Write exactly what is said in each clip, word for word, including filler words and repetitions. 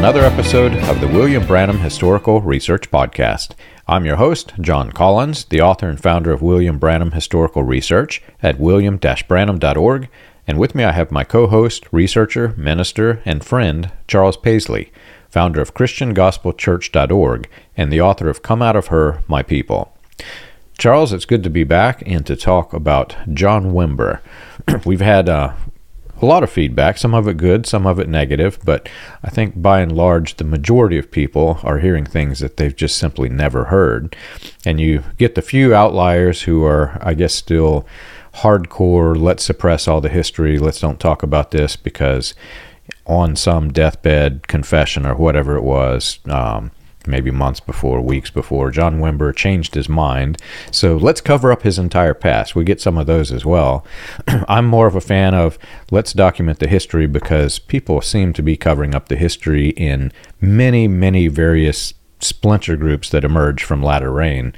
another episode of the William Branham Historical Research Podcast. I'm your host, John Collins, the author and founder of William Branham Historical Research at william dash branham dot org, and with me I have my co-host, researcher, minister, and friend, Charles Paisley, founder of Christian Gospel Church dot org and the author of Come Out of Her, My People. Charles, it's good to be back and to talk about John Wimber. We've had uh, a lot of feedback, some of it good, some of it negative, but I think by and large the majority of people are hearing things that they've just simply never heard. And you get the few outliers who are, I guess, still hardcore, let's suppress all the history, let's don't talk about this because on some deathbed confession or whatever it was, um, maybe months before, weeks before, John Wimber changed his mind. So let's cover up his entire past. We get some of those as well. I'm more of a fan of let's document the history because people seem to be covering up the history in many, many various splinter groups that emerge from latter rain.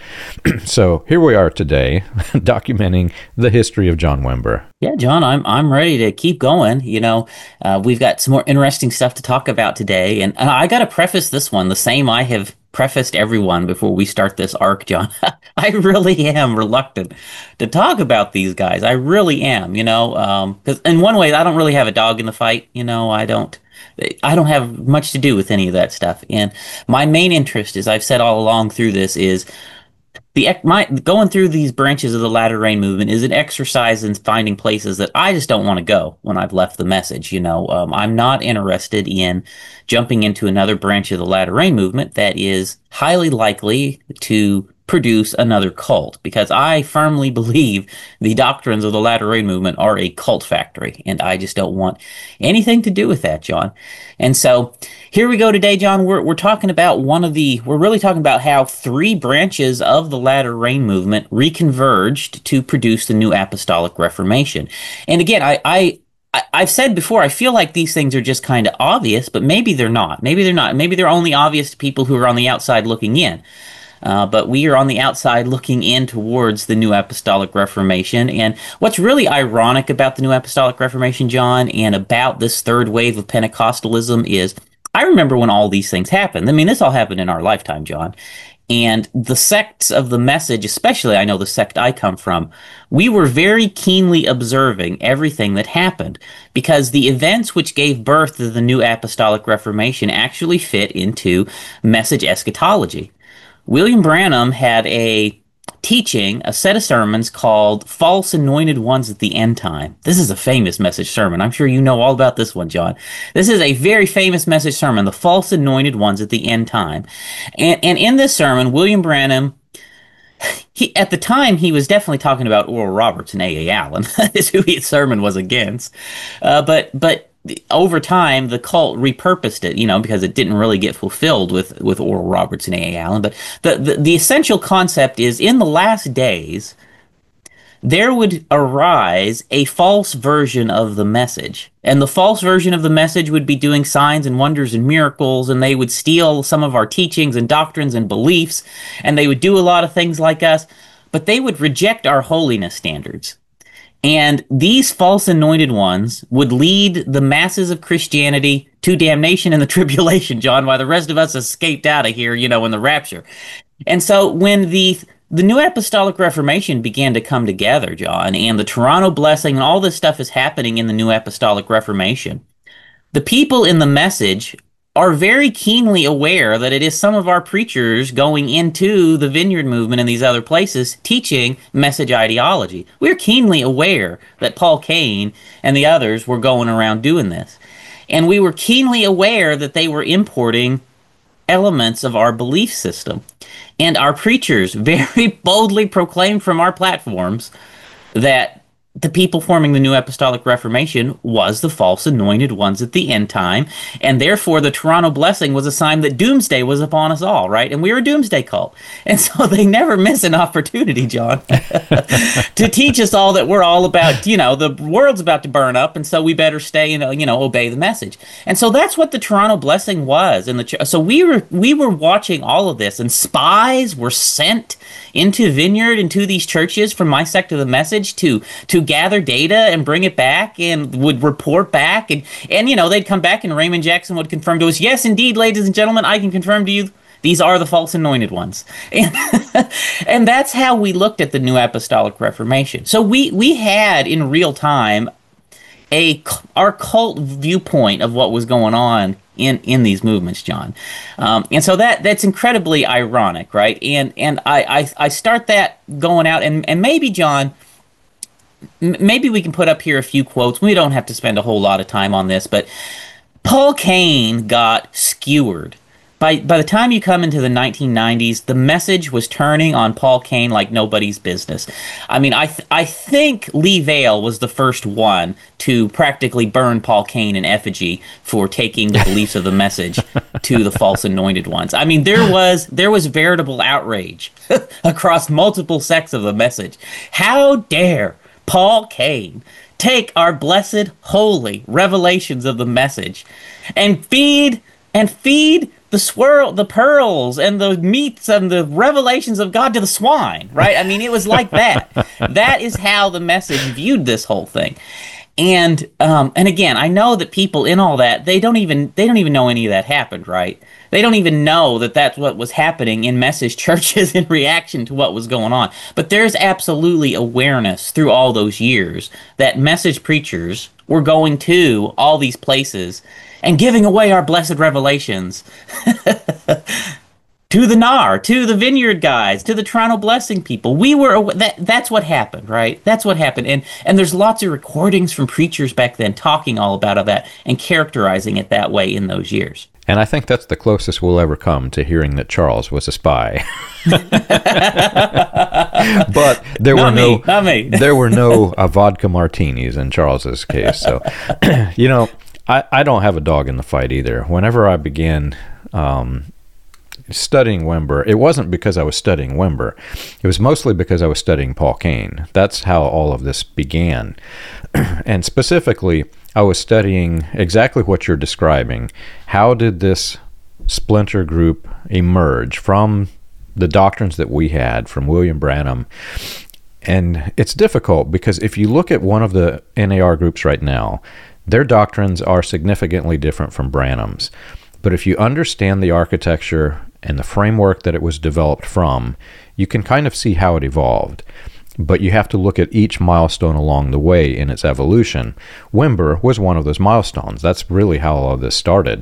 So here we are today, documenting the history of John Wimber. Yeah, John, I'm I'm ready to keep going. You know, uh, we've got some more interesting stuff to talk about today, and, and I got to preface this one the same I have prefaced everyone before we start this arc, John. I really am reluctant to talk about these guys. I really am. You know, because um, in one way, I don't really have a dog in the fight. You know, I don't. I don't have much to do with any of that stuff. And my main interest, as I've said all along through this, is the my going through these branches of the latter rain movement is an exercise in finding places that I just don't want to go when I've left the message. You know, um, I'm not interested in jumping into another branch of the latter rain movement that is highly likely to produce another cult, because I firmly believe the doctrines of the latter rain movement are a cult factory, and I just don't want anything to do with that, John. And so here we go today, John. We're we're talking about one of the we're really talking about how three branches of the latter rain movement reconverged to produce the New Apostolic Reformation. And again, I I I've said before, I feel like these things are just kind of obvious, but maybe they're not. Maybe they're not. Maybe they're only obvious to people who are on the outside looking in. Uh, but we are on the outside looking in towards the New Apostolic Reformation. And what's really ironic about the New Apostolic Reformation, John, and about this third wave of Pentecostalism is, I remember when all these things happened. I mean, this all happened in our lifetime, John. And the sects of the message, especially I know the sect I come from, we were very keenly observing everything that happened, because the events which gave birth to the New Apostolic Reformation actually fit into message eschatology. William Branham had a teaching, a set of sermons called False Anointed Ones at the End Time. This is a famous message sermon. I'm sure you know all about this one, John. This is a very famous message sermon, the False Anointed Ones at the End Time. And, and in this sermon, William Branham, he, at the time, he was definitely talking about Oral Roberts and A A. Allen. That's who his sermon was against. Uh, but, but, over time, the cult repurposed it, you know, because it didn't really get fulfilled with, with Oral Roberts and A A. Allen. But the, the, the essential concept is, in the last days, there would arise a false version of the message. And the false version of the message would be doing signs and wonders and miracles, and they would steal some of our teachings and doctrines and beliefs, and they would do a lot of things like us, but they would reject our holiness standards. And these false anointed ones would lead the masses of Christianity to damnation and the tribulation, John, while the rest of us escaped out of here, you know, in the rapture. And so when the the New Apostolic Reformation began to come together, John, and the Toronto Blessing and all this stuff is happening in the New Apostolic Reformation, the people in the message are very keenly aware that it is some of our preachers going into the Vineyard movement and these other places teaching message ideology. We're keenly aware that Paul Cain and the others were going around doing this. And we were keenly aware that they were importing elements of our belief system. And our preachers very boldly proclaimed from our platforms that the people forming the New Apostolic Reformation was the false anointed ones at the end time, and therefore the Toronto Blessing was a sign that doomsday was upon us all, right? And we were a doomsday cult. And so they never miss an opportunity, John, to teach us all that we're all about, you know, the world's about to burn up, and so we better stay and, you know, obey the message. And so that's what the Toronto Blessing was. And the so we were we were watching all of this, and spies were sent into Vineyard, into these churches from my sect of the message to to would gather data and bring it back and would report back. And, and, you know, they'd come back and Raymond Jackson would confirm to us, yes, indeed, ladies and gentlemen, I can confirm to you these are the false anointed ones. And, and that's how we looked at the New Apostolic Reformation. So we, we had in real time a our cult viewpoint of what was going on in, in these movements, John. Um, and so that that's incredibly ironic, right? And and I, I, I start that going out, and, and maybe, John, m- maybe we can put up here a few quotes. We don't have to spend a whole lot of time on this, but Paul Cain got skewered. By by the time you come into the nineteen nineties, the message was turning on Paul Cain like nobody's business. I mean, I th- I think Lee Vale was the first one to practically burn Paul Cain in effigy for taking the beliefs of the message to the false anointed ones. I mean, there was there was veritable outrage across multiple sects of the message. How dare Paul Cain take our blessed, holy revelations of the message and feed and feed the swirl, the pearls, and the meats and the revelations of God to the swine, right? I mean, it was like that. That is how the message viewed this whole thing. And um, and again, I know that people in all that, they don't even they don't even know any of that happened, right? They don't even know that that's what was happening in message churches in reaction to what was going on. But there's absolutely awareness through all those years that message preachers were going to all these places and giving away our blessed revelations to the N A R, to the Vineyard guys, to the Toronto Blessing people. We were that that's what happened, right? That's what happened. And and there's lots of recordings from preachers back then talking all about that and characterizing it that way in those years. And I think that's the closest we'll ever come to hearing that Charles was a spy. But there not were me, no not me. there were no uh, vodka martinis in Charles's case. So, you know, I, I don't have a dog in the fight either. Whenever I began um, studying Wimber, it wasn't because I was studying Wimber. It was mostly because I was studying Paul Cain. That's how all of this began. And specifically, I was studying exactly what you're describing. How did this splinter group emerge from the doctrines that we had from William Branham? And it's difficult because if you look at one of the N A R groups right now, their doctrines are significantly different from Branham's. But if you understand the architecture and the framework that it was developed from, you can kind of see how it evolved. But you have to look at each milestone along the way in its evolution. Wimber was one of those milestones. That's really how all of this started.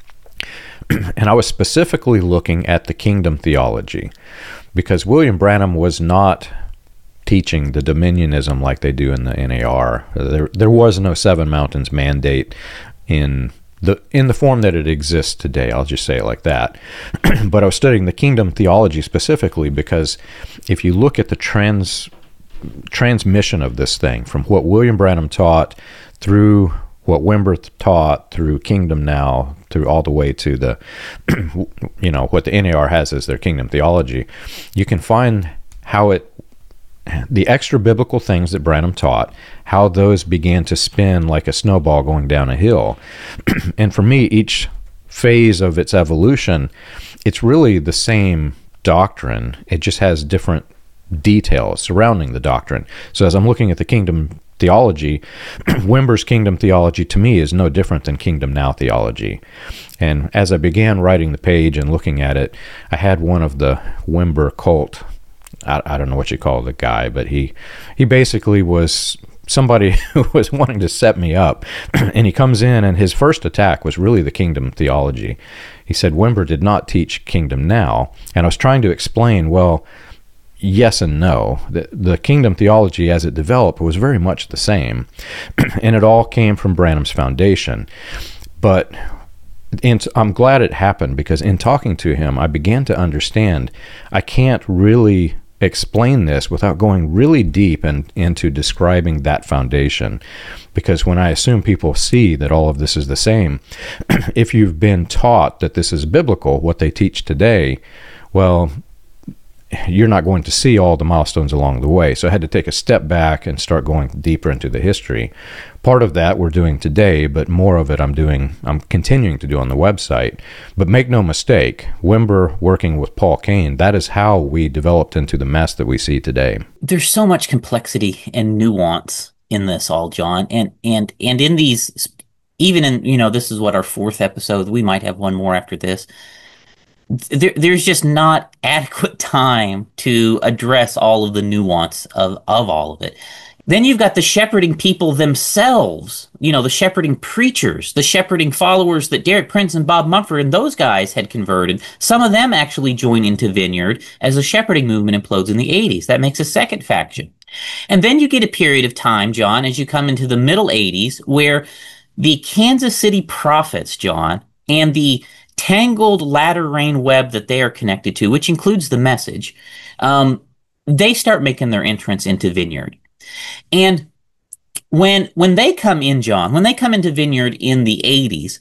And I was specifically looking at the kingdom theology because William Branham was not teaching the dominionism like they do in the N A R. There, there was no Seven Mountains mandate in the in the form that it exists today. I'll just say it like that. But I was studying the kingdom theology specifically because if you look at the trans transmission of this thing from what William Branham taught through what Wimber taught through Kingdom Now through all the way to the you know what the N A R has as their kingdom theology, you can find how it the extra biblical things that Branham taught, how those began to spin like a snowball going down a hill. And for me, each phase of its evolution, it's really the same doctrine. It just has different details surrounding the doctrine. So as I'm looking at the kingdom theology, Wimber's kingdom theology to me is no different than Kingdom Now theology. And as I began writing the page and looking at it, I had one of the Wimber cult, I, I don't know what you call the guy, but he he basically was somebody who was wanting to set me up. And he comes in, and his first attack was really the kingdom theology. He said Wimber did not teach Kingdom Now. And I was trying to explain, well, yes and no. The, the kingdom theology as it developed was very much the same. And it all came from Branham's foundation. But in, I'm glad it happened because in talking to him, I began to understand I can't really explain this without going really deep and into describing that foundation. Because when I assume people see that all of this is the same, if you've been taught that this is biblical, what they teach today, well, you're not going to see all the milestones along the way. So I had to take a step back and start going deeper into the history. Part of that we're doing today, but more of it I'm doing, I'm continuing to do on the website. But make no mistake, Wimber working with Paul Cain, that is how we developed into the mess that we see today. There's so much complexity and nuance in this all, John. And and and in these, even in, you know, this is what, our fourth episode. We might have one more after this. There, there's just not adequate time to address all of the nuance of, of all of it. Then you've got the shepherding people themselves, you know, the shepherding preachers, the shepherding followers that Derek Prince and Bob Mumford and those guys had converted. Some of them actually join into Vineyard as the shepherding movement implodes in the eighties. That makes a second faction. And then you get a period of time, John, as you come into the middle eighties, where the Kansas City prophets, John, and the tangled latter rain web that they are connected to, which includes the message, um, they start making their entrance into Vineyard. And when when they come in, John, when they come into Vineyard in the eighties,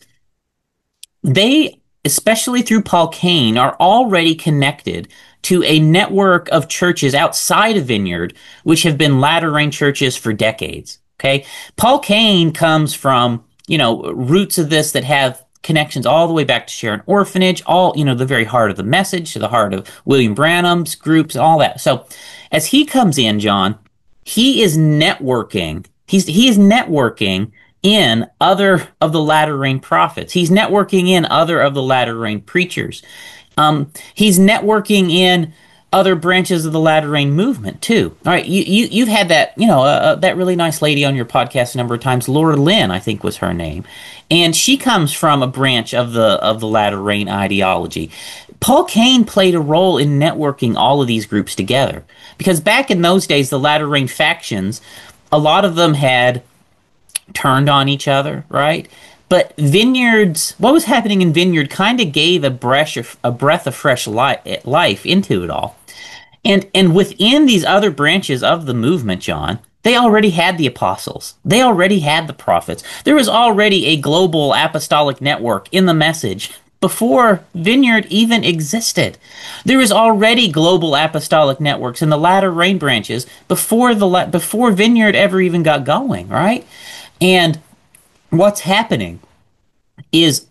they, especially through Paul Cain, are already connected to a network of churches outside of Vineyard, which have been latter rain churches for decades. Okay, Paul Cain comes from, you know, roots of this that have connections all the way back to Sharon Orphanage, all, you know, the very heart of the message, to the heart of William Branham's groups, all that. So as he comes in, John, he is networking. He's he is networking in other of the latter rain prophets. He's networking in other of the latter rain preachers. Um, he's networking in other branches of the latter rain movement too. All right, you you you've had that, you know, uh, uh, that really nice lady on your podcast a number of times, Laura Lynn, I think was her name, and she comes from a branch of the of the latter rain ideology. Paul Cain played a role in networking all of these groups together, because back in those days, the latter rain factions, a lot of them had turned on each other, right? But Vineyard's, what was happening in Vineyard kind of gave a breath of, a breath of fresh li- life into it all. And and within these other branches of the movement, John, they already had the apostles. They already had the prophets. There was already a global apostolic network in the message before Vineyard even existed. There was already global apostolic networks in the latter rain branches before the before Vineyard ever even got going, right? And what's happening is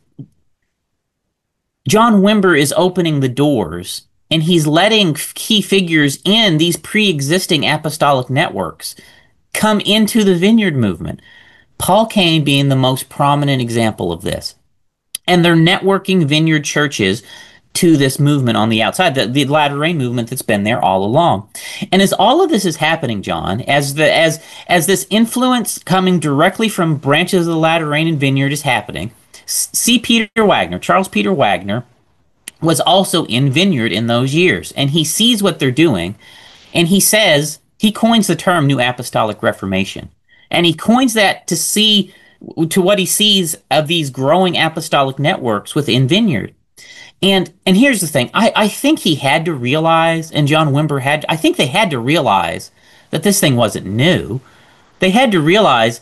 John Wimber is opening the doors, and he's letting key figures in these pre-existing apostolic networks come into the Vineyard movement. Paul Cain being the most prominent example of this. And they're networking Vineyard churches to this movement on the outside, the, the latter rain movement that's been there all along. And as all of this is happening, John, as the as as this influence coming directly from branches of the latter rain and Vineyard is happening, C. Peter Wagner, Charles Peter Wagner, was also in Vineyard in those years, and he sees what they're doing, and he says, he coins the term New Apostolic Reformation, and he coins that to see to what he sees of these growing apostolic networks within Vineyard. And and here's the thing. I, I think he had to realize, and John Wimber had, I think they had to realize that this thing wasn't new. They had to realize,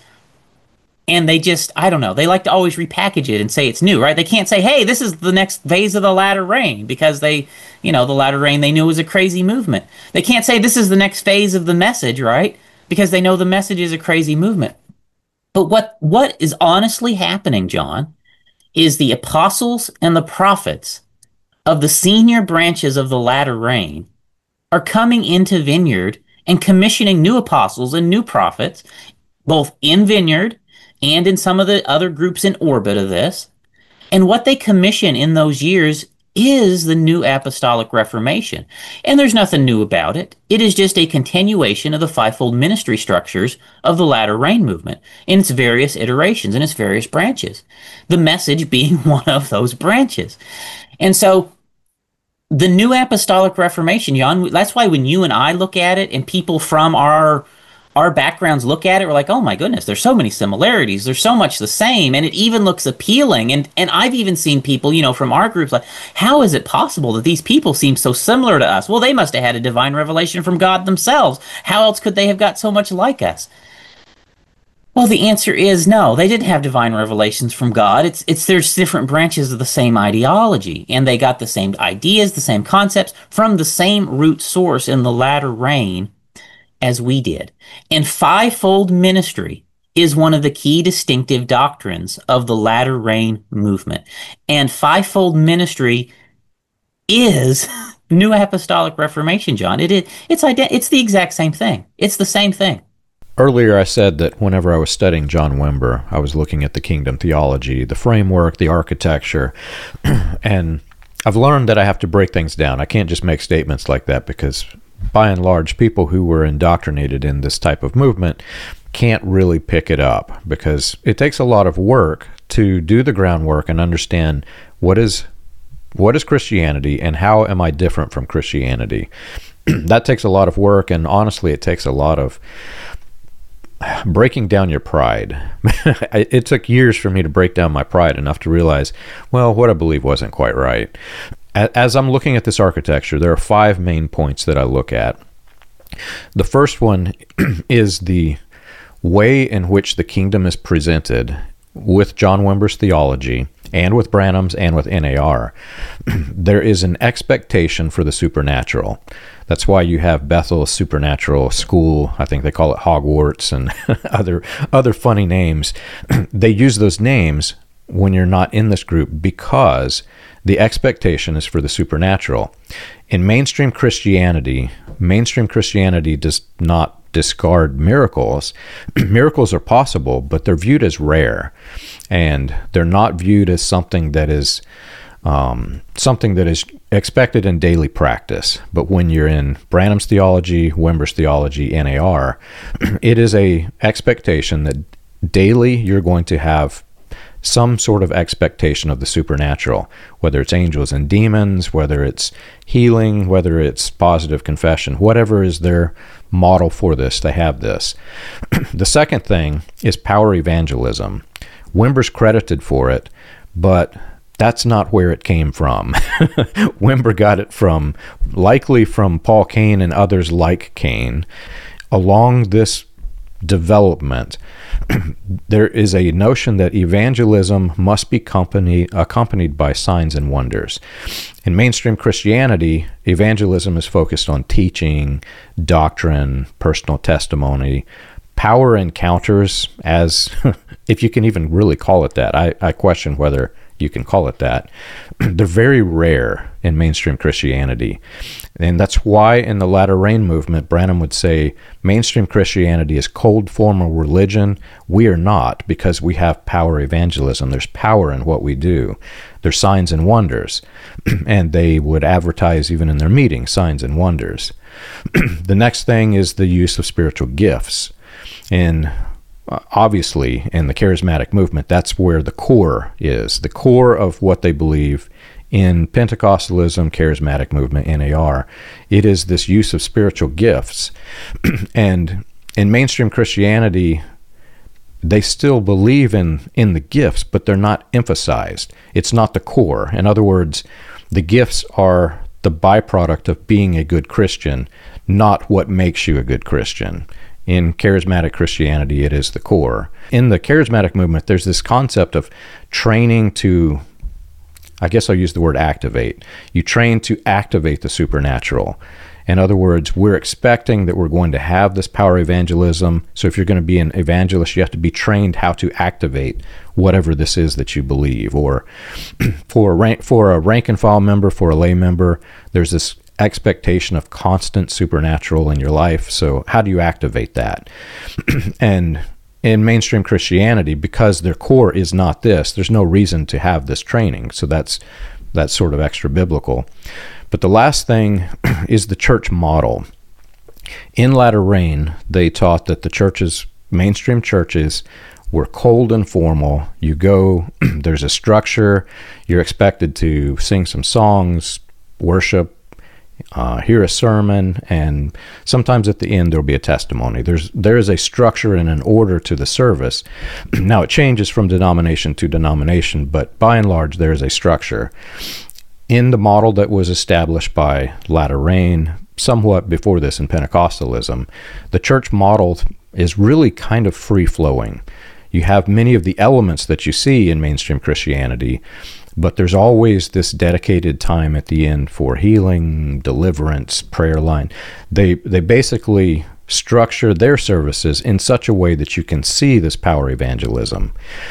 and they just, I don't know, they like to always repackage it and say it's new, right? They can't say, hey, this is the next phase of the latter rain, because they, you know, the latter rain they knew was a crazy movement. They can't say this is the next phase of the message, right? Because they know the message is a crazy movement. But what what is honestly happening, John, is the apostles and the prophets of the senior branches of the latter rain are coming into Vineyard and commissioning new apostles and new prophets, both in Vineyard and in some of the other groups in orbit of this. And what they commission in those years is the New Apostolic Reformation. And there's nothing new about it. It is just a continuation of the fivefold ministry structures of the latter rain movement in its various iterations and its various branches, the message being one of those branches. And so the New Apostolic Reformation, Jan, that's why when you and I look at it and people from our our backgrounds look at it, we're like, oh my goodness, there's so many similarities. There's so much the same. And it even looks appealing. And and I've even seen people, you know, from our groups like, how is it possible that these people seem so similar to us? Well, they must have had a divine revelation from God themselves. How else could they have got so much like us? Well, the answer is no, they didn't have divine revelations from God. It's it's there's different branches of the same ideology, and they got the same ideas, the same concepts from the same root source in the latter rain as we did. And fivefold ministry is one of the key distinctive doctrines of the latter rain movement. And fivefold ministry is New Apostolic Reformation, John. It is it's ident- it's the exact same thing. It's the same thing. Earlier, I said that whenever I was studying John Wimber, I was looking at the kingdom theology, the framework, the architecture, and I've learned that I have to break things down. I can't just make statements like that because, by and large, people who were indoctrinated in this type of movement can't really pick it up because it takes a lot of work to do the groundwork and understand what is what is Christianity and how am I different from Christianity. That takes a lot of work, and honestly, it takes a lot of breaking down your pride. It took years for me to break down my pride enough to realize, well, what I believe wasn't quite right. As I'm looking at this architecture, there are five main points that I look at. The first one is the way in which the kingdom is presented with John Wimber's theology and with Branham's and with N A R. There is an expectation for the supernatural. That's why you have Bethel's supernatural school. I think they call it Hogwarts and other other funny names. They use those names when you're not in this group because the expectation is for the supernatural. In mainstream Christianity, mainstream Christianity does not discard miracles. Miracles are possible, but they're viewed as rare, and they're not viewed as something that is um, something that is expected in daily practice. But when you're in Branham's theology, Wimber's theology, N A R, it is a expectation that daily you're going to have some sort of expectation of the supernatural, whether it's angels and demons, whether it's healing, whether it's positive confession, whatever is their model for this, they have this. The second thing is power evangelism. Wimber's credited for it, but that's not where it came from. Wimber got it from, likely from Paul Cain and others like Cain. Along this development, there is a notion that evangelism must be company, accompanied by signs and wonders. In mainstream Christianity, evangelism is focused on teaching, doctrine, personal testimony, power encounters, as if you can even really call it that. I, I question whether you can call it that. They're very rare in mainstream Christianity. And that's why in the Latter Rain movement, Branham would say mainstream Christianity is cold formal religion. We are not, because we have power evangelism. There's power in what we do. There's signs and wonders. And they would advertise even in their meetings, signs and wonders. The next thing is the use of spiritual gifts. And obviously, in the charismatic movement, that's where the core is, the core of what they believe in Pentecostalism, charismatic movement, N A R. It is this use of spiritual gifts. And in mainstream Christianity, they still believe in, in the gifts, but they're not emphasized. It's not the core. In other words, the gifts are the byproduct of being a good Christian, not what makes you a good Christian. In charismatic Christianity, it is the core. In the charismatic movement, there's this concept of training to, I guess I'll use the word activate. You train to activate the supernatural. In other words, we're expecting that we're going to have this power evangelism. So if you're going to be an evangelist, you have to be trained how to activate whatever this is that you believe. Or for a rank, for a rank and file member, for a lay member, there's this expectation of constant supernatural in your life. So how do you activate that? And in mainstream Christianity, because their core is not this, there's no reason to have this training. So that's that's sort of extra biblical. But the last thing is the church model. In Latter Rain, they taught that the churches, mainstream churches, were cold and formal. You go, there's a structure, you're expected to sing some songs, worship, Uh, hear a sermon, and sometimes at the end there'll be a testimony. There's there is a structure and an order to the service. Now it changes from denomination to denomination, but by and large there is a structure. In the model that was established by Latter Rain, somewhat before this in Pentecostalism, the church model is really kind of free-flowing. You have many of the elements that you see in mainstream Christianity, but there's always this dedicated time at the end for healing, deliverance, prayer line. They they basically structure their services in such a way that you can see this power evangelism.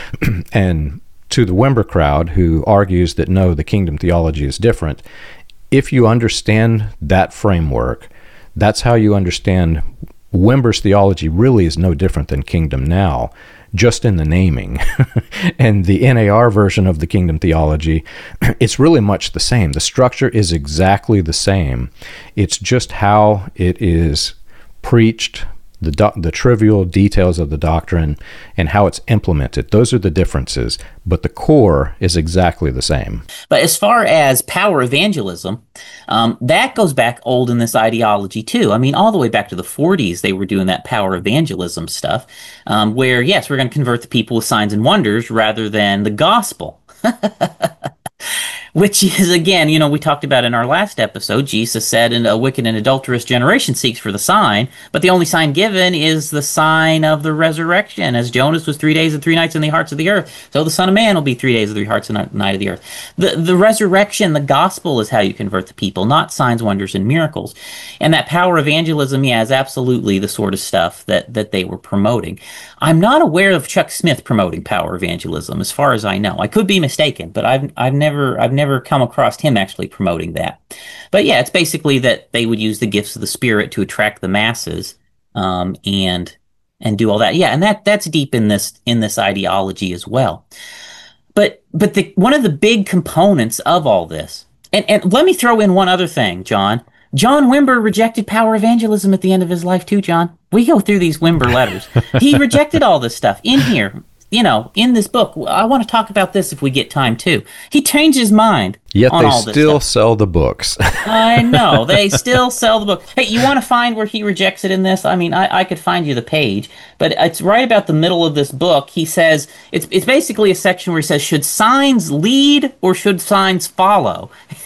And to the Wimber crowd, who argues that no, the kingdom theology is different, if you understand that framework, that's how you understand Wimber's theology really is no different than Kingdom Now, just in the naming. And the N A R version of the Kingdom theology, it's really much the same. The structure is exactly the same. It's just how it is preached, the do- the trivial details of the doctrine, and how it's implemented. Those are the differences, but the core is exactly the same. But as far as power evangelism, um, that goes back old in this ideology too. I mean, all the way back to the forties, they were doing that power evangelism stuff, um, where, yes, we're going to convert the people with signs and wonders rather than the gospel. Which is, again, you know, we talked about in our last episode, Jesus said, "And a wicked and adulterous generation seeks for the sign, but the only sign given is the sign of the resurrection. As Jonas was three days and three nights in the hearts of the earth, so the Son of Man will be three days and three hearts and a night of the earth." The, the resurrection, the gospel is how you convert the people, not signs, wonders, and miracles. And that power evangelism, yeah, is absolutely the sort of stuff that, that they were promoting. I'm not aware of Chuck Smith promoting power evangelism, as far as I know. I could be mistaken, but I've I've never I've never come across him actually promoting that. But yeah, it's basically that they would use the gifts of the Spirit to attract the masses, um, and and do all that. Yeah, and that that's deep in this in this ideology as well. But but the one of the big components of all this, and and let me throw in one other thing, John. John Wimber rejected power evangelism at the end of his life too, John. We go through these Wimber letters. He rejected all this stuff in here, you know, in this book. I want to talk about this if we get time too. He changed his mind. Yet on they all this still stuff. sell the books. I know. They still sell the book. Hey, you want to find where he rejects it in this? I mean, I, I could find you the page, but it's right about the middle of this book. He says, it's, it's basically a section where he says, should signs lead or should signs follow?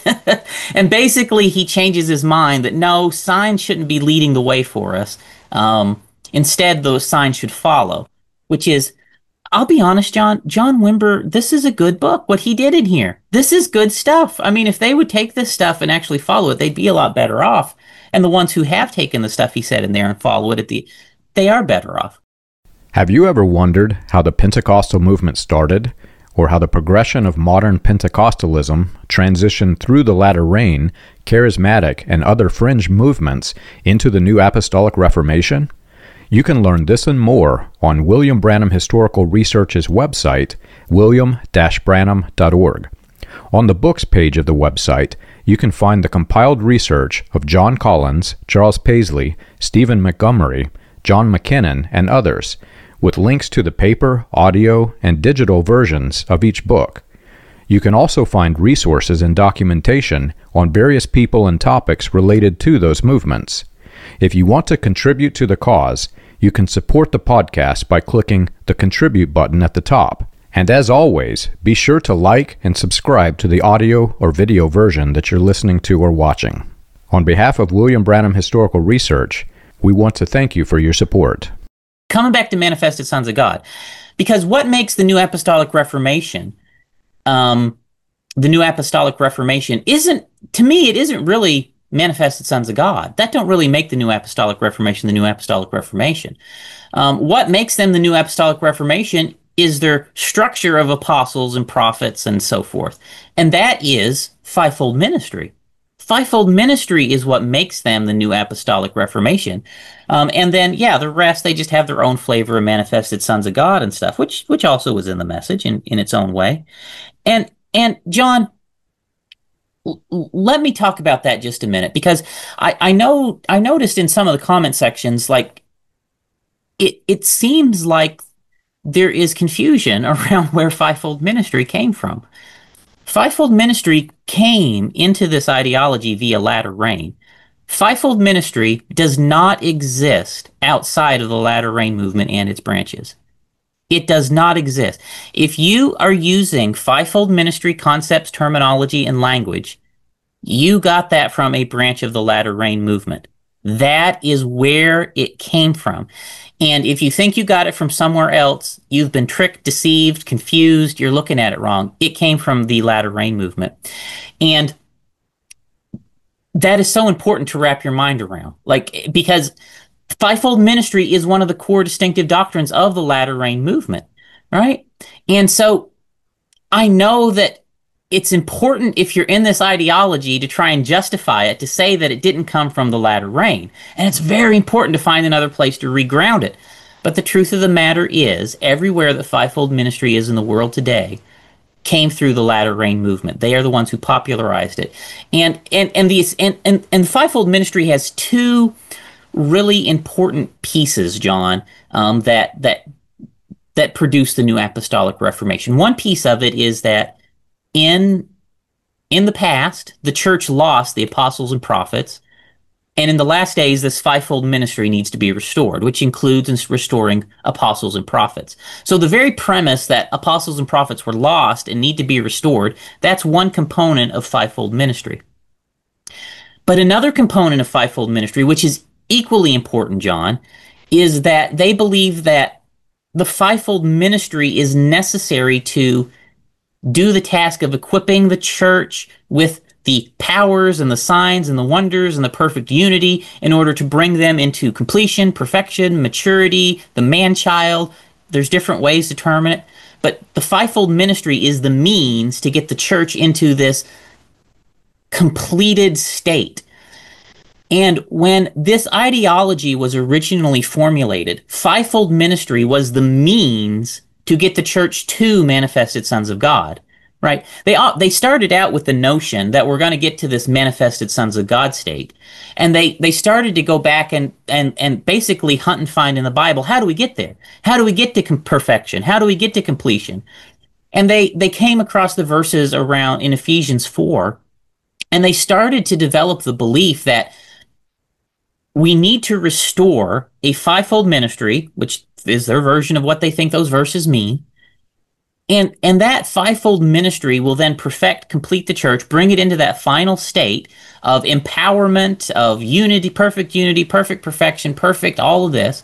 And basically he changes his mind that no, signs shouldn't be leading the way for us. Um, instead, those signs should follow, which is, I'll be honest, John, John Wimber, this is a good book, what he did in here. This is good stuff. I mean, if they would take this stuff and actually follow it, they'd be a lot better off. And the ones who have taken the stuff he said in there and follow it, at the, they are better off. Have you ever wondered how the Pentecostal movement started, or how the progression of modern Pentecostalism transitioned through the latter rain, charismatic, and other fringe movements into the New Apostolic Reformation? You can learn this and more on William Branham Historical Research's website, william dash branham dot org. On the books page of the website, you can find the compiled research of John Collins, Charles Paisley, Stephen Montgomery, John McKinnon, and others, with links to the paper, audio, and digital versions of each book. You can also find resources and documentation on various people and topics related to those movements. If you want to contribute to the cause, you can support the podcast by clicking the Contribute button at the top. And as always, be sure to like and subscribe to the audio or video version that you're listening to or watching. On behalf of William Branham Historical Research, we want to thank you for your support. Coming back to Manifested Sons of God, because what makes the New Apostolic Reformation, um, the New Apostolic Reformation isn't, to me, it isn't really Manifested Sons of God. That don't really make the New Apostolic Reformation the New Apostolic Reformation. Um, what makes them the New Apostolic Reformation is their structure of apostles and prophets and so forth. And that is fivefold ministry. Fivefold ministry is what makes them the New Apostolic Reformation. Um, and then, yeah, the rest, they just have their own flavor of Manifested Sons of God and stuff, which which also was in the message in, in its own way. And, and John, let me talk about that just a minute, because I, I know I noticed in some of the comment sections, like it it seems like there is confusion around where fivefold ministry came from. Fivefold ministry came into this ideology via latter rain. Fivefold ministry does not exist outside of the latter rain movement and its branches. It does not exist. If you are using fivefold ministry concepts, terminology, and language, you got that from a branch of the latter rain movement. That is where it came from. And if you think you got it from somewhere else, you've been tricked, deceived, confused, you're looking at it wrong. It came from the latter rain movement. And that is so important to wrap your mind around. Like, because fivefold ministry is one of the core distinctive doctrines of the latter rain movement, right? And so I know that it's important if you're in this ideology to try and justify it, to say that it didn't come from the latter rain. And it's very important to find another place to reground it. But the truth of the matter is, everywhere that fivefold ministry is in the world today came through the latter rain movement. They are the ones who popularized it. And and and these and and, and fivefold ministry has two really important pieces, John, um, that that that produce the New Apostolic Reformation. One piece of it is that in in the past, the church lost the apostles and prophets. And in the last days, this fivefold ministry needs to be restored, which includes restoring apostles and prophets. So the very premise that apostles and prophets were lost and need to be restored, that's one component of fivefold ministry. But another component of fivefold ministry, which is equally important, John, is that they believe that the fivefold ministry is necessary to do the task of equipping the church with the powers and the signs and the wonders and the perfect unity in order to bring them into completion, perfection, maturity, the man-child. There's different ways to term it. But the fivefold ministry is the means to get the church into this completed state. And when this ideology was originally formulated, fivefold ministry was the means to get the church to manifested sons of God. Right? They they started out with the notion that we're going to get to this manifested sons of God state. And they, they started to go back and, and, and basically hunt and find in the Bible, how do we get there? How do we get to com- perfection? How do we get to completion? And they, they came across the verses around in Ephesians four, and they started to develop the belief that we need to restore a fivefold ministry, which is their version of what they think those verses mean. And and that fivefold ministry will then perfect, complete the church, bring it into that final state of empowerment, of unity, perfect unity, perfect perfection, perfect all of this.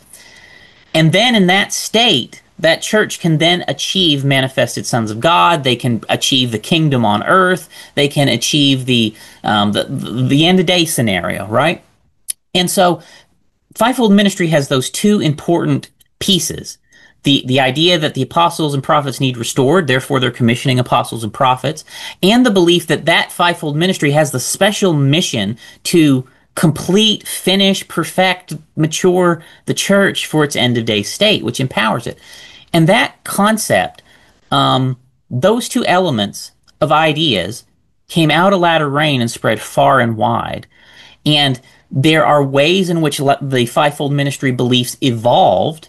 And then in that state, that church can then achieve manifested sons of God. They can achieve the kingdom on earth. They can achieve the um, the, the end of day scenario, right? And so fivefold ministry has those two important pieces. The, the idea that the apostles and prophets need restored, therefore they're commissioning apostles and prophets, and the belief that that fivefold ministry has the special mission to complete, finish, perfect, mature the church for its end-of-day state, which empowers it. And that concept, um, those two elements of ideas came out of latter rain and spread far and wide. And there are ways in which le- the fivefold ministry beliefs evolved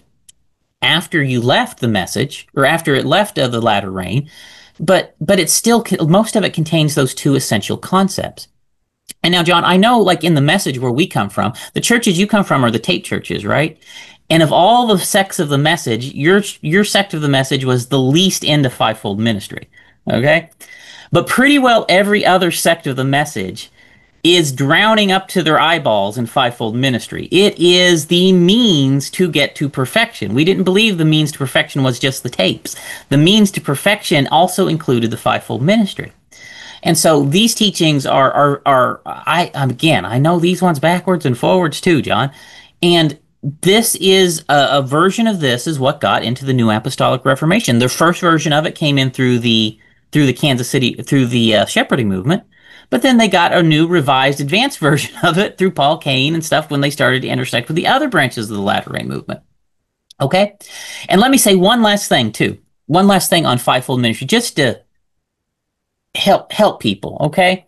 after you left the message, or after it left of the latter rain, but but it's still, most of it contains those two essential concepts. And now, John, I know, like in the message where we come from, the churches you come from are the tape churches, right? And of all the sects of the message, your your sect of the message was the least into fivefold ministry, okay? But pretty well every other sect of the message is drowning up to their eyeballs in fivefold ministry. It is the means to get to perfection. We didn't believe the means to perfection was just the tapes. The means to perfection also included the fivefold ministry. And so these teachings are, are, are I again, I know these ones backwards and forwards too, John. And this is a, a version of this is what got into the New Apostolic Reformation. The first version of it came in through the through the Kansas City, through the uh, shepherding movement. But then they got a new revised advanced version of it through Paul Cain and stuff when they started to intersect with the other branches of the latter rain movement. Okay? And let me say one last thing, too. One last thing on fivefold ministry, just to help help people, okay?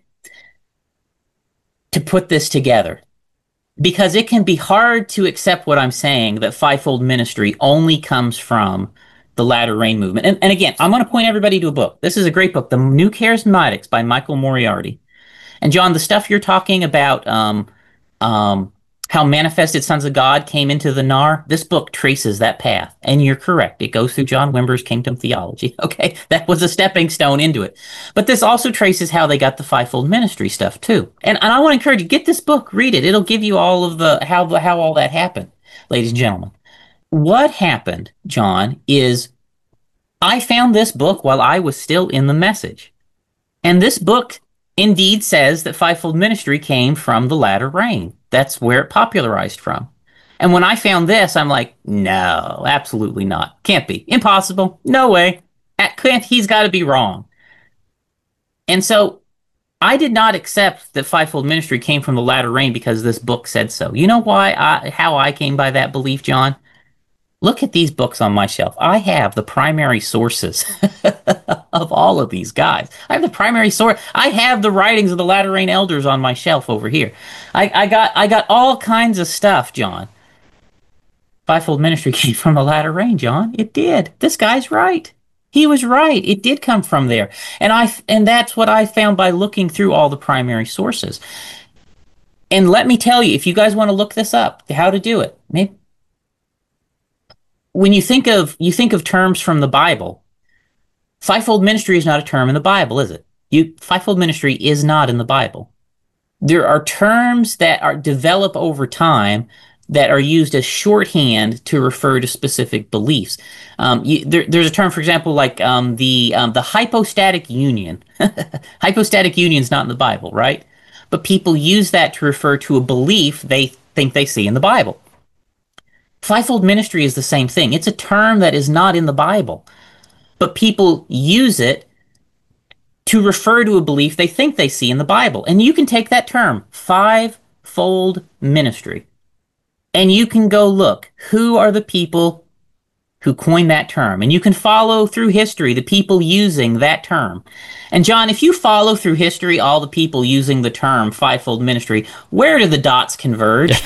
To put this together. Because it can be hard to accept what I'm saying, that fivefold ministry only comes from the latter rain movement. And, and again, I'm going to point everybody to a book. This is a great book, The New Charismatics by Michael Moriarty. And John, the stuff you're talking about, um, um, how manifested sons of God came into the N A R, this book traces that path. And you're correct. It goes through John Wimber's Kingdom Theology. Okay, that was a stepping stone into it. But this also traces how they got the fivefold ministry stuff too. And, and I want to encourage you, get this book, read it. It'll give you all of the how the how all that happened, ladies and gentlemen. What happened, John, is I found this book while I was still in the message. And this book indeed says that fivefold ministry came from the latter rain. That's where it popularized from. And when I found this, I'm like, no, absolutely not. Can't be. Impossible. No way. Can't, he's got to be wrong. And so I did not accept that fivefold ministry came from the latter rain because this book said so. You know why I, how I came by that belief, John? Look at these books on my shelf. I have the primary sources of all of these guys. I have the primary source. I have the writings of the latter rain elders on my shelf over here. I, I got I got all kinds of stuff, John. Fivefold ministry came from the latter rain, John. It did. This guy's right. He was right. It did come from there. And I and that's what I found by looking through all the primary sources. And let me tell you, if you guys want to look this up, how to do it, maybe when you think of you think of terms from the Bible, fivefold ministry is not a term in the Bible, is it? You fivefold ministry is not in the Bible. There are terms that are develop over time that are used as shorthand to refer to specific beliefs. Um, you, there, there's a term, for example, like um, the um, the hypostatic union. Hypostatic union is not in the Bible, right? But people use that to refer to a belief they think they see in the Bible. Fivefold ministry is the same thing. It's a term that is not in the Bible, but people use it to refer to a belief they think they see in the Bible. And you can take that term, fivefold ministry, and you can go look, who are the people who coined that term? And you can follow through history the people using that term. And John, if you follow through history all the people using the term fivefold ministry, where do the dots converge?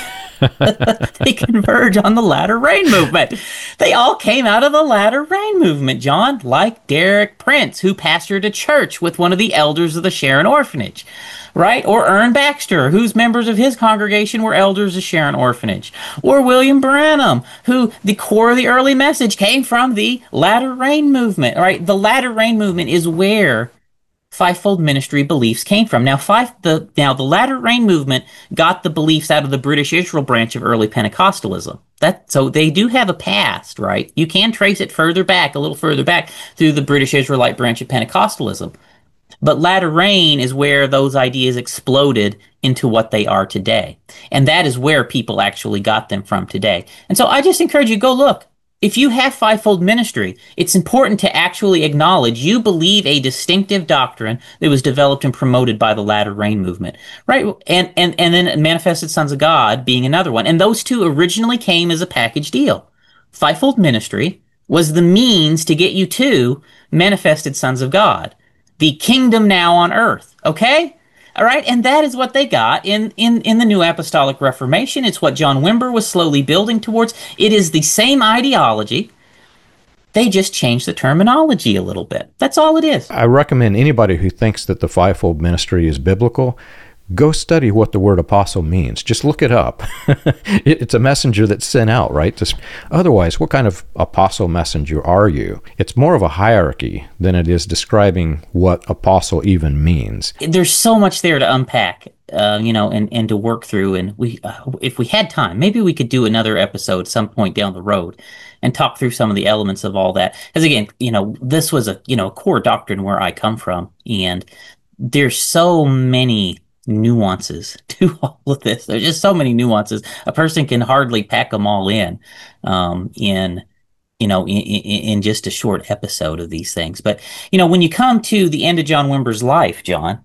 They converge on the latter rain movement. They all came out of the latter rain movement, John, like Derek Prince, who pastored a church with one of the elders of the Sharon Orphanage, right? Or Ern Baxter, whose members of his congregation were elders of Sharon Orphanage. Or William Branham, who the core of the early message came from the latter rain movement, right? The latter rain movement is where fivefold ministry beliefs came from. Now, five the now the latter rain movement got the beliefs out of the British Israel branch of early Pentecostalism. That so they do have a past, right? You can trace it further back, a little further back through the British Israelite branch of Pentecostalism. But latter rain is where those ideas exploded into what they are today. And that is where people actually got them from today. And so I just encourage you, go look. If you have fivefold ministry, it's important to actually acknowledge you believe a distinctive doctrine that was developed and promoted by the latter rain movement, right? And and and then Manifested Sons of God being another one. And those two originally came as a package deal. Fivefold ministry was the means to get you to Manifested Sons of God, the kingdom now on earth, okay? All right, and that is what they got in, in, in the New Apostolic Reformation. It's what John Wimber was slowly building towards. It is the same ideology. They just changed the terminology a little bit. That's all it is. I recommend anybody who thinks that the fivefold ministry is biblical, go study what the word apostle means. Just look it up. It's a messenger that's sent out, right? Just, otherwise, what kind of apostle messenger are you? It's more of a hierarchy than it is describing what apostle even means. There's so much there to unpack, uh, you know, and, and to work through. And we, uh, if we had time, maybe we could do another episode some point down the road and talk through some of the elements of all that. Because again, you know, this was a, you know, core doctrine where I come from. And there's so many nuances to all of this. There's just so many nuances. A person can hardly pack them all in, um, in, you know, in, in, in just a short episode of these things. But, you know, when you come to the end of John Wimber's life, John,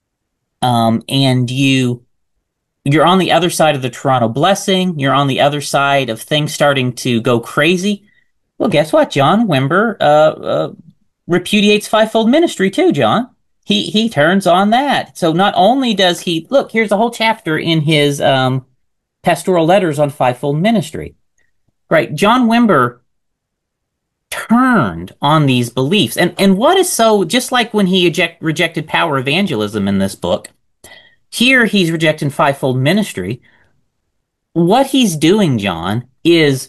um, and you, you're on the other side of the Toronto blessing, you're on the other side of things starting to go crazy. Well, guess what? John Wimber, uh, uh, repudiates fivefold ministry too, John. He he turns on that. So not only does he, look, here's a whole chapter in his um, pastoral letters on fivefold ministry. Right, John Wimber turned on these beliefs. And and what is so, just like when he eject, rejected power evangelism in this book, here he's rejecting fivefold ministry. What he's doing, John, is,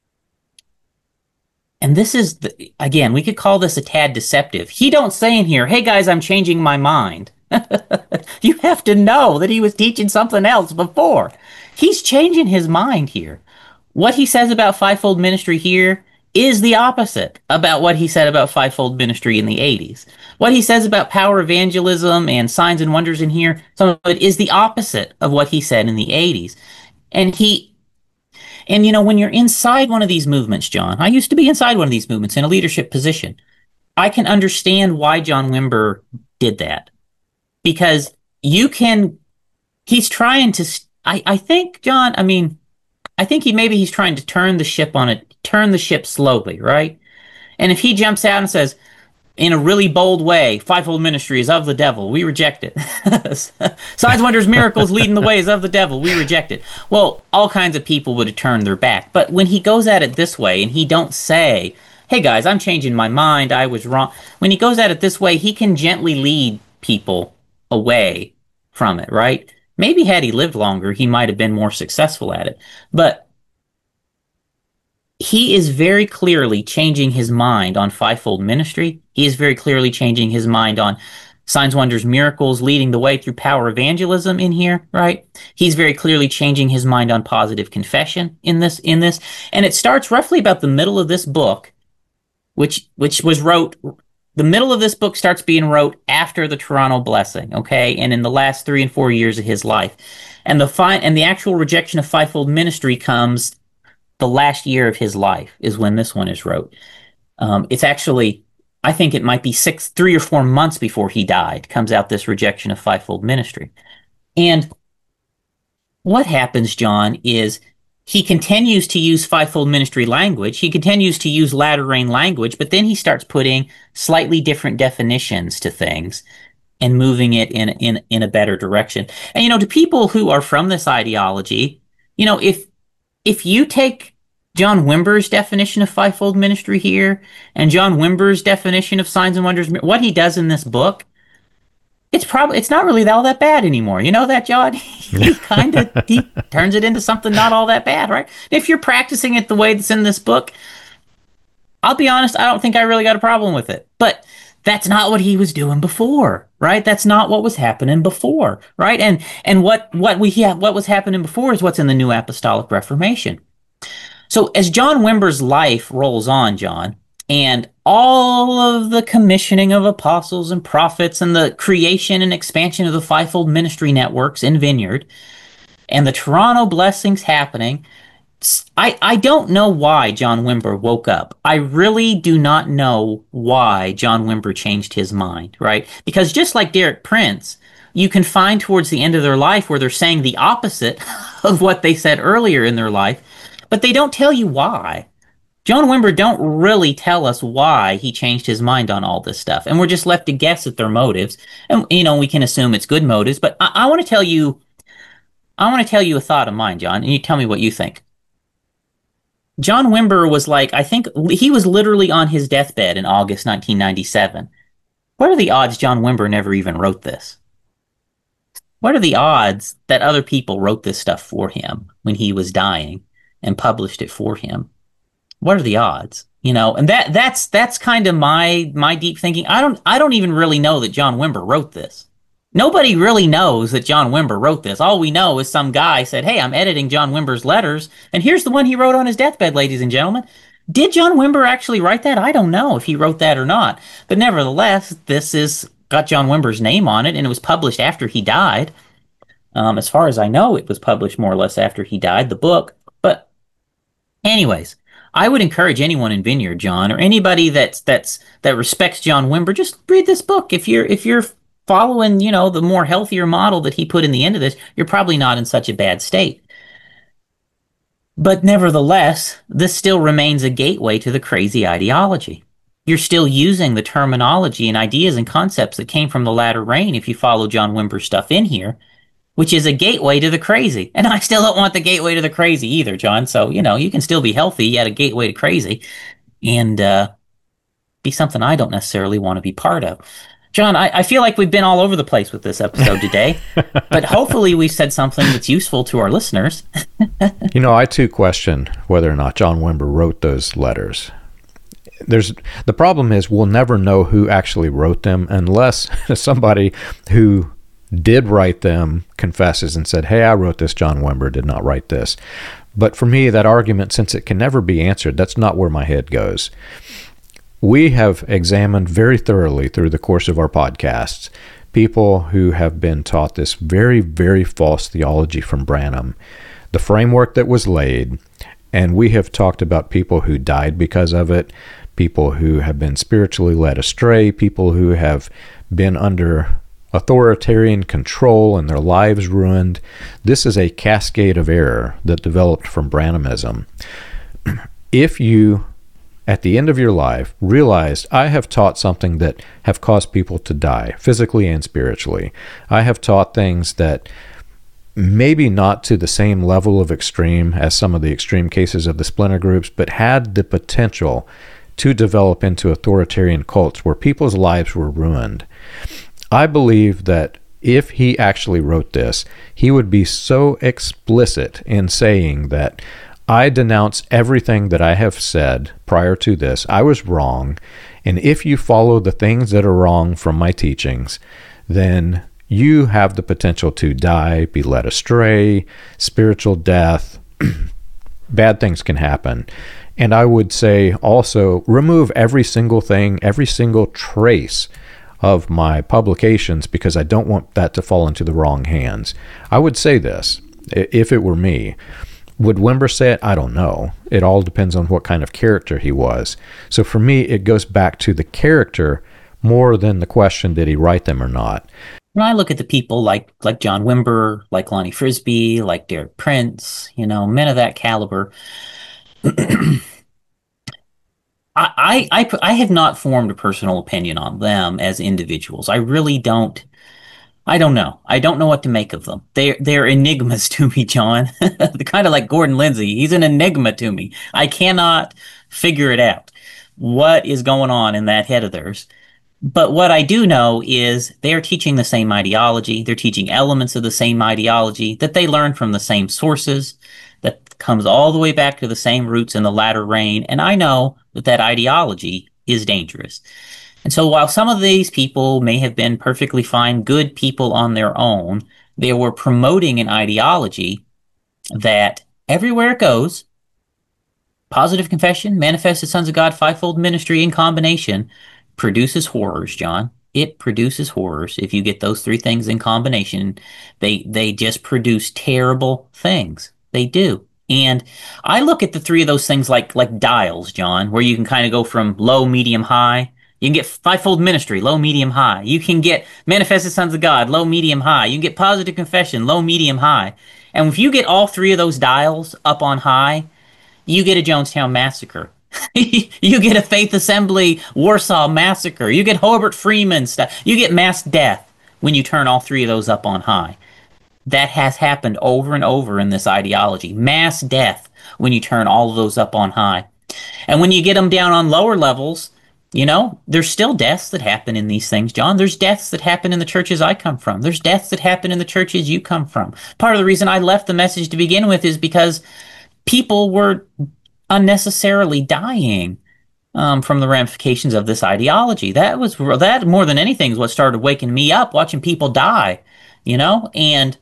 and this is, the, again, we could call this a tad deceptive. He don't say in here, hey guys, I'm changing my mind. You have to know that he was teaching something else before. He's changing his mind here. What he says about fivefold ministry here is the opposite about what he said about fivefold ministry in the eighties. What he says about power evangelism and signs and wonders in here, some of it is the opposite of what he said in the eighties. And he And, you know, when you're inside one of these movements, John, I used to be inside one of these movements in a leadership position. I can understand why John Wimber did that. because you can, he's trying to, I, I think, John, I mean, I think he maybe he's trying to turn the ship on it, turn the ship slowly, right? And if he jumps out and says, in a really bold way, fivefold ministry is of the devil, we reject it. Signs, wonders, miracles leading the way is of the devil, we reject it. Well, all kinds of people would have turned their back. But when he goes at it this way and he don't say, hey guys, I'm changing my mind, I was wrong. When he goes at it this way, he can gently lead people away from it, right? Maybe had he lived longer, he might have been more successful at it. But he is very clearly changing his mind on fivefold ministry. He is very clearly changing his mind on signs, wonders, miracles leading the way through power evangelism in here, right? He's very clearly changing his mind on positive confession in this, in this. And it starts roughly about the middle of this book, which, which was wrote, the middle of this book starts being wrote after the Toronto blessing, okay? And in the last three and four years of his life. And the fi- and the actual rejection of fivefold ministry comes the last year of his life is when this one is wrote. Um, it's actually, I think it might be six, three or four months before he died, comes out this rejection of fivefold ministry. And what happens, John, is he continues to use fivefold ministry language. He continues to use latter rain language, but then he starts putting slightly different definitions to things and moving it in, in, in a better direction. And, you know, to people who are from this ideology, you know, if, if you take John Wimber's definition of fivefold ministry here and John Wimber's definition of signs and wonders, what he does in this book, it's probably, it's not really all that bad anymore. You know that, John? He kind of, he turns it into something not all that bad, right? If you're practicing it the way that's in this book, I'll be honest, I don't think I really got a problem with it. But that's not what he was doing before, right? That's not what was happening before, right? And and what what we yeah, what was happening before is what's in the New Apostolic Reformation. So as John Wimber's life rolls on, John, and all of the commissioning of apostles and prophets and the creation and expansion of the fivefold ministry networks in Vineyard and the Toronto blessings happening, I, I don't know why John Wimber woke up. I really do not know why John Wimber changed his mind, right? Because just like Derek Prince, you can find towards the end of their life where they're saying the opposite of what they said earlier in their life, but they don't tell you why. John Wimber don't really tell us why he changed his mind on all this stuff, and we're just left to guess at their motives. And, you know, we can assume it's good motives, but I, I want to tell you, I want to tell you a thought of mine, John, and you tell me what you think. John Wimber was like, I think he was literally on his deathbed in August nineteen ninety-seven. What are the odds John Wimber never even wrote this? What are the odds that other people wrote this stuff for him when he was dying and published it for him? What are the odds? You know, and that that's that's kind of my my deep thinking. I don't I don't even really know that John Wimber wrote this. Nobody really knows that John Wimber wrote this. All we know is some guy said, hey, I'm editing John Wimber's letters, and here's the one he wrote on his deathbed, ladies and gentlemen. Did John Wimber actually write that? I don't know if he wrote that or not. But nevertheless, this is got John Wimber's name on it, and it was published after he died. Um, as far as I know, it was published more or less after he died, the book. But anyways, I would encourage anyone in Vineyard, John, or anybody that's that's that respects John Wimber, just read this book. If you're if you're following, you know, the more healthier model that he put in the end of this, you're probably not in such a bad state. But nevertheless, this still remains a gateway to the crazy ideology. You're still using the terminology and ideas and concepts that came from the latter rain if you follow John Wimber's stuff in here, which is a gateway to the crazy. And I still don't want the gateway to the crazy either, John. So, you know, you can still be healthy yet a gateway to crazy and uh, be something I don't necessarily want to be part of. John, I, I feel like we've been all over the place with this episode today, but hopefully we've said something that's useful to our listeners. You know, I too question whether or not John Wimber wrote those letters. There's the problem is we'll never know who actually wrote them unless somebody who did write them confesses and said, hey, I wrote this, John Wimber did not write this. But for me, that argument, since it can never be answered, that's not where my head goes. We have examined very thoroughly through the course of our podcasts people who have been taught this very, very false theology from Branham, the framework that was laid, and we have talked about people who died because of it, people who have been spiritually led astray, people who have been under authoritarian control and their lives ruined. This is a cascade of error that developed from Branhamism. If you, at the end of your life, realized, I have taught something that have caused people to die, physically and spiritually. I have taught things that maybe not to the same level of extreme as some of the extreme cases of the splinter groups, but had the potential to develop into authoritarian cults where people's lives were ruined. I believe that if he actually wrote this, he would be so explicit in saying that I denounce everything that I have said prior to this. I was wrong. And if you follow the things that are wrong from my teachings, then you have the potential to die, be led astray, spiritual death. Bad things can happen. And I would say also remove every single thing, every single trace of my publications, because I don't want that to fall into the wrong hands. I would say this, if it were me. Would Wimber say it? I don't know. It all depends on what kind of character he was. So for me, it goes back to the character more than the question, did he write them or not? When I look at the people like like John Wimber, like Lonnie Frisbee, like Derek Prince, you know, men of that caliber, I, I, I have not formed a personal opinion on them as individuals. I really don't. I don't know. I don't know what to make of them. They're, they're enigmas to me, John. They're kind of like Gordon Lindsay. He's an enigma to me. I cannot figure it out. What is going on in that head of theirs? But what I do know is they're teaching the same ideology. They're teaching elements of the same ideology that they learn from the same sources, that comes all the way back to the same roots in the latter rain. And I know that that ideology is dangerous. And so while some of these people may have been perfectly fine, good people on their own, they were promoting an ideology that everywhere it goes, positive confession, manifested sons of God, fivefold ministry in combination, produces horrors, John. It produces horrors. If you get those three things in combination, they they just produce terrible things. They do. And I look at the three of those things like like dials, John, where you can kind of go from low, medium, high. You can get fivefold ministry, low, medium, high. You can get manifested sons of God, low, medium, high. You can get positive confession, low, medium, high. And if you get all three of those dials up on high, you get a Jonestown massacre. You get a Faith Assembly Warsaw massacre. You get Hobart Freeman stuff. You get mass death when you turn all three of those up on high. That has happened over and over in this ideology. Mass death when you turn all of those up on high. And when you get them down on lower levels, you know, there's still deaths that happen in these things, John. There's deaths that happen in the churches I come from. There's deaths that happen in the churches you come from. Part of the reason I left the message to begin with is because people were unnecessarily dying um, from the ramifications of this ideology. That was that more than anything is what started waking me up, watching people die, you know, and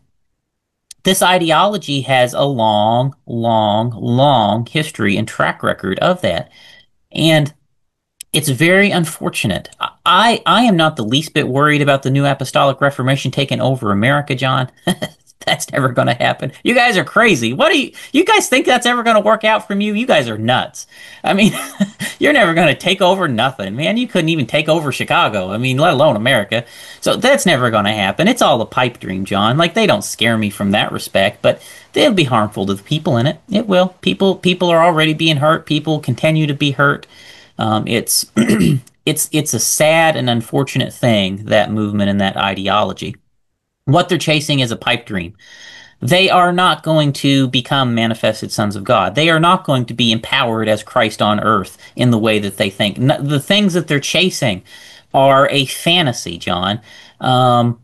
this ideology has a long, long, long history and track record of that. And it's very unfortunate. I, I am not the least bit worried about the New Apostolic Reformation taking over America, John. That's never going to happen. You guys are crazy. What do you, you guys think that's ever going to work out from you? You guys are nuts. I mean, you're never going to take over nothing, man. You couldn't even take over Chicago. I mean, let alone America. So that's never going to happen. It's all a pipe dream, John. Like, they don't scare me from that respect, but they'll be harmful to the people in it. It will. People, people are already being hurt. People continue to be hurt. Um, it's, it's, it's a sad and unfortunate thing, that movement and that ideology. What they're chasing is a pipe dream. They are not going to become manifested sons of God. They are not going to be empowered as Christ on earth in the way that they think. The things that they're chasing are a fantasy, John. Um,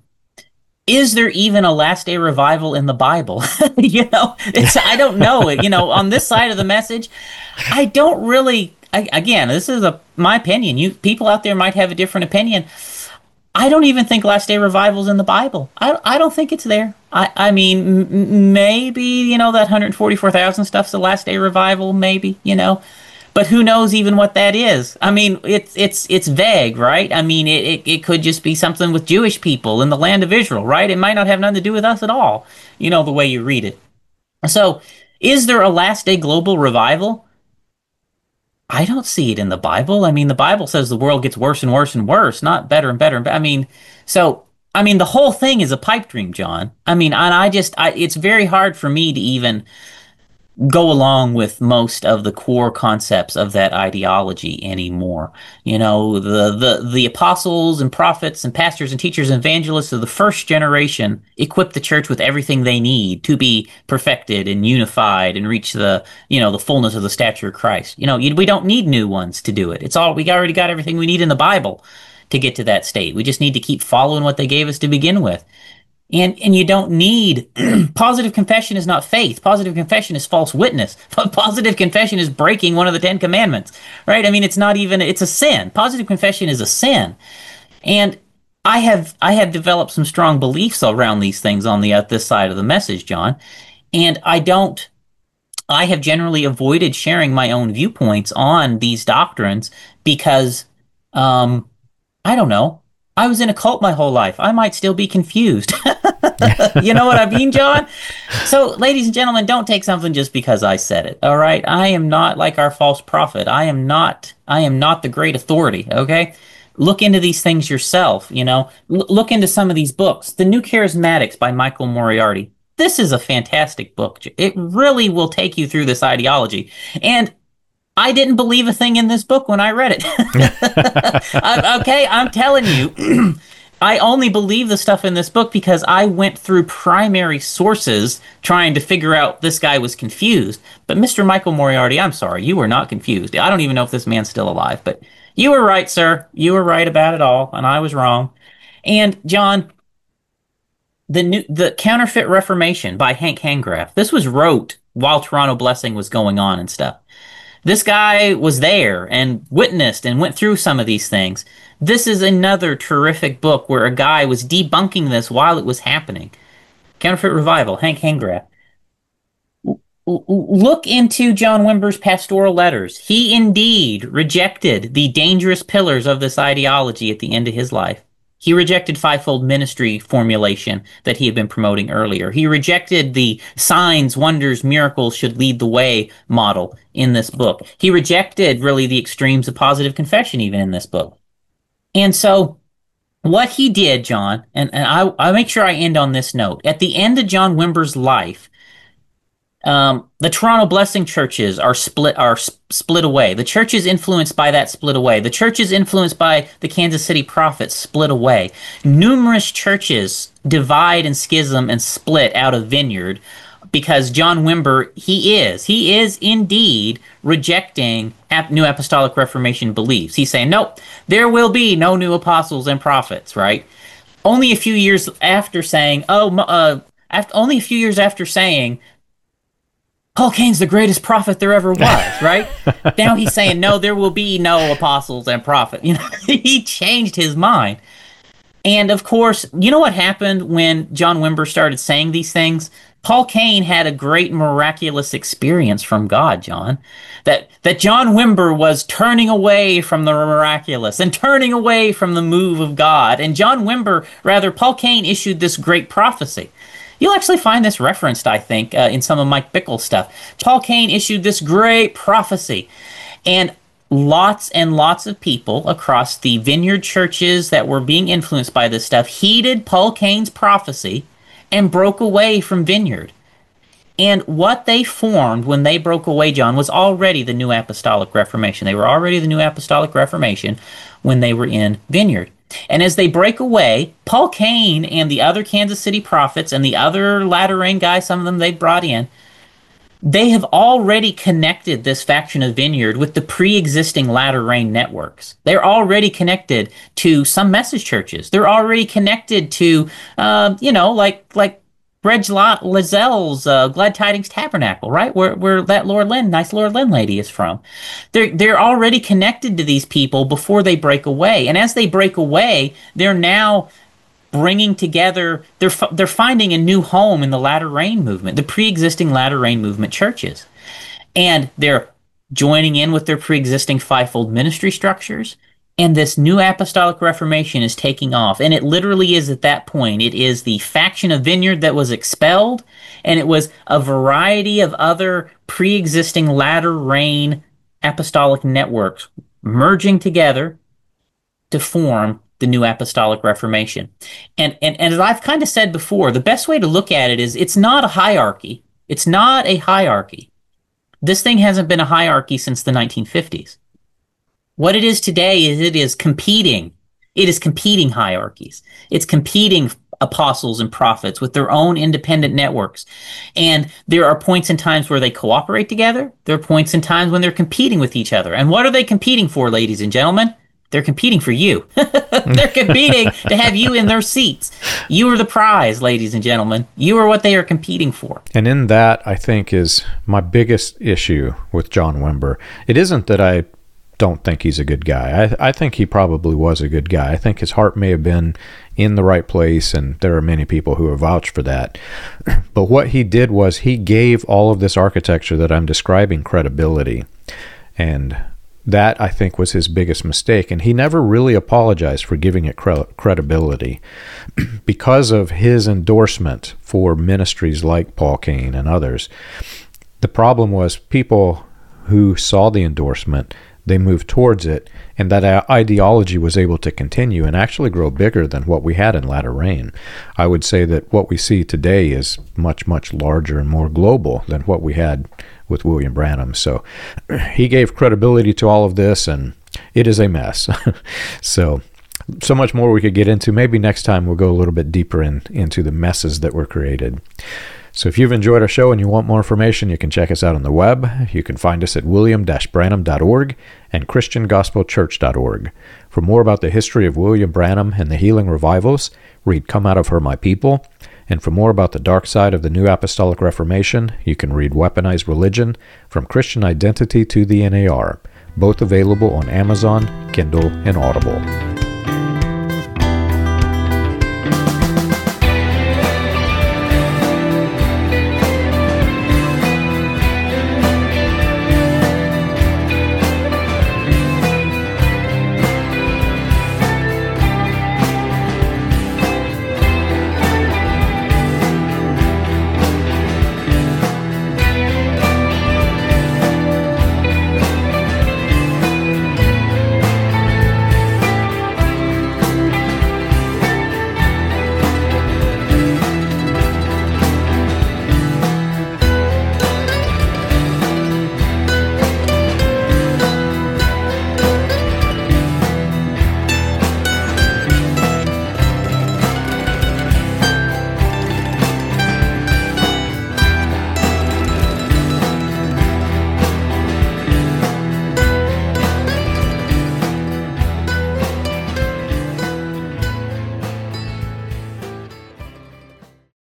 is there even a last day revival in the Bible? you know, it's, I don't know. You know, on this side of the message, I don't really, I, again, this is a, my opinion. You people out there might have a different opinion. I don't even think last day revival's in the Bible. I, I don't think it's there. I, I mean, m- maybe, you know, that one hundred forty-four thousand stuff's the last day revival, maybe, you know. But who knows even what that is? I mean, it's it's it's vague, right? I mean, it, it, it could just be something with Jewish people in the land of Israel, right? It might not have nothing to do with us at all, you know, the way you read it. So, is there a last day global revival? I don't see it in the Bible. I mean, the Bible says the world gets worse and worse and worse, not better and better. I mean, so I mean, the whole thing is a pipe dream, John. I mean, and I just, I, it's very hard for me to even go along with most of the core concepts of that ideology anymore. You know, the the the apostles and prophets and pastors and teachers and evangelists of the first generation equip the church with everything they need to be perfected and unified and reach the, you know, the fullness of the stature of Christ. You know, we don't need new ones to do it. It's all, we already got everything we need in the Bible to get to that state. We just need to keep following what they gave us to begin with. And and you don't need positive confession is not faith. Positive confession is false witness. Positive confession is breaking one of the Ten Commandments, right? I mean, it's not even, it's a sin. Positive confession is a sin. And I have I have developed some strong beliefs around these things on the uh, this side of the message, John. And I don't I have generally avoided sharing my own viewpoints on these doctrines because um I don't know. I was in a cult my whole life. I might still be confused. You know what I mean, John? So, ladies and gentlemen, don't take something just because I said it. All right? I am not like our false prophet. I am not I am not the great authority, okay? Look into these things yourself, you know. L- look into some of these books. The New Charismatics by Michael Moriarty. This is a fantastic book. It really will take you through this ideology. And I didn't believe a thing in this book when I read it. I, okay, I'm telling you, I only believe the stuff in this book because I went through primary sources trying to figure out this guy was confused. But Mister Michael Moriarty, I'm sorry, you were not confused. I don't even know if this man's still alive, but you were right, sir. You were right about it all, and I was wrong. And John, the new the Counterfeit Reformation by Hank Hanegraaff. This was wrote while Toronto Blessing was going on and stuff. This guy was there and witnessed and went through some of these things. This is another terrific book where a guy was debunking this while it was happening. Counterfeit Revival, Hank Hanegraaff. Look into John Wimber's pastoral letters. He indeed rejected the dangerous pillars of this ideology at the end of his life. He rejected fivefold ministry formulation that he had been promoting earlier. He rejected the signs, wonders, miracles should lead the way model in this book. He rejected really the extremes of positive confession even in this book. And so what he did, John, and, and I, I'll make sure I end on this note. At the end of John Wimber's life, Um, the Toronto Blessing churches are split are sp- split away. The church is influenced by that split away. The church is influenced by the Kansas City Prophets split away. Numerous churches divide and schism and split out of Vineyard because John Wimber, he is, he is indeed rejecting ap- New Apostolic Reformation beliefs. He's saying, nope, there will be no new apostles and prophets, right? Only a few years after saying, oh, uh, after, only a few years after saying, Paul Cain's the greatest prophet there ever was, right? Now he's saying, no, there will be no apostles and prophets. You know, he changed his mind. And of course, you know what happened when John Wimber started saying these things? Paul Cain had a great miraculous experience from God, John. That that John Wimber was turning away from the miraculous and turning away from the move of God. And John Wimber, rather, Paul Cain issued this great prophecy. You'll actually find this referenced, I think, uh, in some of Mike Bickle's stuff. Paul Cain issued this great prophecy, and lots and lots of people across the Vineyard churches that were being influenced by this stuff heeded Paul Cain's prophecy and broke away from Vineyard. And what they formed when they broke away, John, was already the New Apostolic Reformation. They were already the New Apostolic Reformation when they were in Vineyard. And as they break away, Paul Cain and the other Kansas City Prophets and the other Latter Rain guys, some of them they brought in, they have already connected this faction of Vineyard with the pre-existing Latter Rain networks. They're already connected to some message churches. They're already connected to, uh, you know, like like Reg Lazelle's uh, Glad Tidings Tabernacle, right? Where where that Lord Lynn, nice Lord Lynn lady is from. They're, they're already connected to these people before they break away. And as they break away, they're now bringing together, they're, they're finding a new home in the Latter Rain movement, the pre-existing Latter Rain movement churches. And they're joining in with their pre-existing fivefold ministry structures. And this New Apostolic Reformation is taking off. And it literally is at that point. It is the faction of Vineyard that was expelled, and it was a variety of other pre-existing Latter Rain apostolic networks merging together to form the New Apostolic Reformation. And, and, and as I've kind of said before, the best way to look at it is it's not a hierarchy. It's not a hierarchy. This thing hasn't been a hierarchy since the nineteen fifties. What it is today is it is competing. It is competing hierarchies. It's competing apostles and prophets with their own independent networks. And there are points in times where they cooperate together. There are points in times when they're competing with each other. And what are they competing for, ladies and gentlemen? They're competing for you. They're competing to have you in their seats. You are the prize, ladies and gentlemen. You are what they are competing for. And in that, I think, is my biggest issue with John Wimber. It isn't that I don't think he's a good guy. I, I think he probably was a good guy. I think his heart may have been in the right place, and there are many people who have vouched for that. But what he did was he gave all of this architecture that I'm describing credibility. And that, I think, was his biggest mistake. And he never really apologized for giving it cre- credibility. Because of his endorsement for ministries like Paul Cain and others, the problem was people who saw the endorsement, they moved towards it, and that ideology was able to continue and actually grow bigger than what we had in latter rain. I would say that what we see today is much, much larger and more global than what we had with William Branham. So he gave credibility to all of this, and it is a mess. so so much more we could get into. Maybe next time we'll go a little bit deeper in, into the messes that were created. So if you've enjoyed our show and you want more information, you can check us out on the web. You can find us at william dash branham dot org and christian gospel church dot org. For more about the history of William Branham and the healing revivals, read Come Out of Her, My People. And for more about the dark side of the New Apostolic Reformation, you can read Weaponized Religion, From Christian Identity to the N A R, both available on Amazon, Kindle, and Audible.